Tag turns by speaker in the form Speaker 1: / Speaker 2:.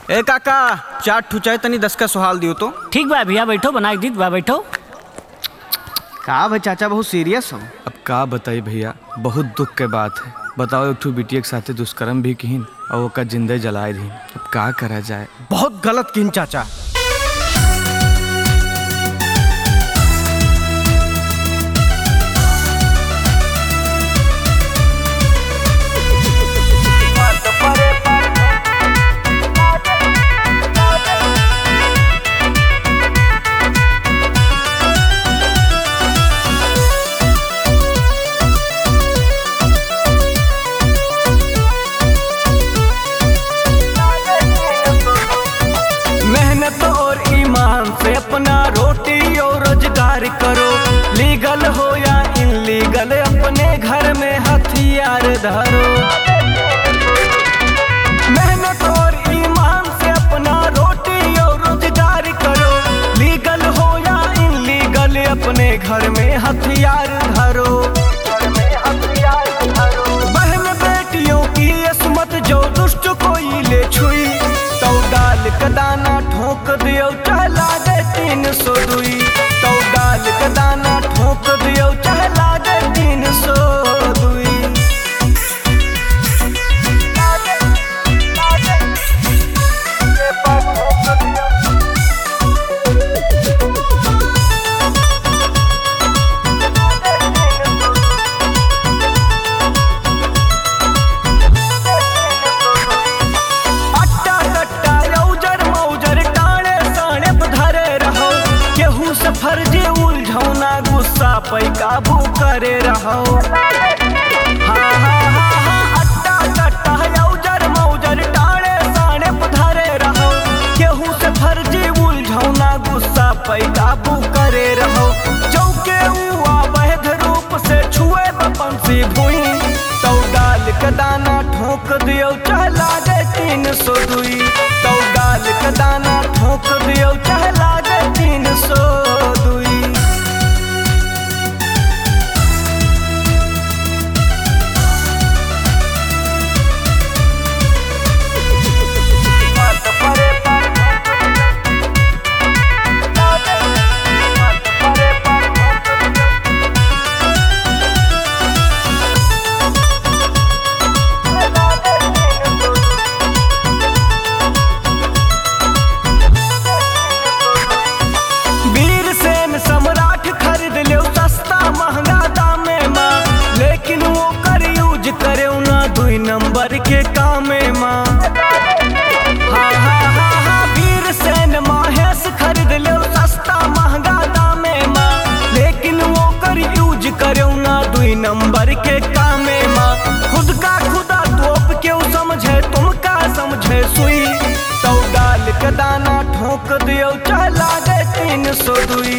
Speaker 1: ए काका, चार ठू चाय तनी 10 का सुहाल दियो तो।
Speaker 2: ठीक बा भैया, बैठो बना दी बा, बैठो।
Speaker 1: का भाई चाचा बहुत सीरियस हो? अब का बताई भैया, बहुत दुख के बात है। बताओ, एक ठू बिटिया के साथे दुष्कर्म भी किहिन और ओका जिंदे जलाए दी। अब का करा जाए? बहुत गलत किन चाचा।
Speaker 3: अपना रोटी और रोजगार करो, लीगल हो या इनलीगल अपने घर में हथियार धरो। मेहनत और ईमान से अपना रोटी और रोजगार करो, लीगल हो या इनलीगल अपने घर में हथियार धरो। बहन बेटियों की असमत जो दुष्ट कोई ले छुई, तो डाल का दाना ठोक दियो चला दे 302। तो डाल का दाना ठोक दियो चला दे 302। फर्जी उलझौना गुस्सा पे काबू करे रहो। हाँ हाँ हाँ हाँ, अट्टा कट्टा औजर मौजर टाड़े साड़े पधरे रहो। केहू से फर्जी उलझौना गुस्सा पे काबू करे रहो। चौके हुआ वैध रूप से छुए बपंसी भुई, तो डाल का दाना ठोक दियो चला दे 302। तो डाल का दाना ठोक दियो चला दे 302। सम्राट खरीद लो सस्ता महंगा दामे माँ, लेकिन वो कर यूज करे ना 2 नंबर के कामे माँ। हाँ हाँ हाँ हाँ, वीर सेन महेश खरीद लो सस्ता महंगा दामे माँ, लेकिन वो कर यूज करे ना 2 नंबर के कामे माँ। खुद का खुदा तोप क्यों समझे, तुम का समझे सुई। तो डाल का दाना ठोक दियो चला दे 302।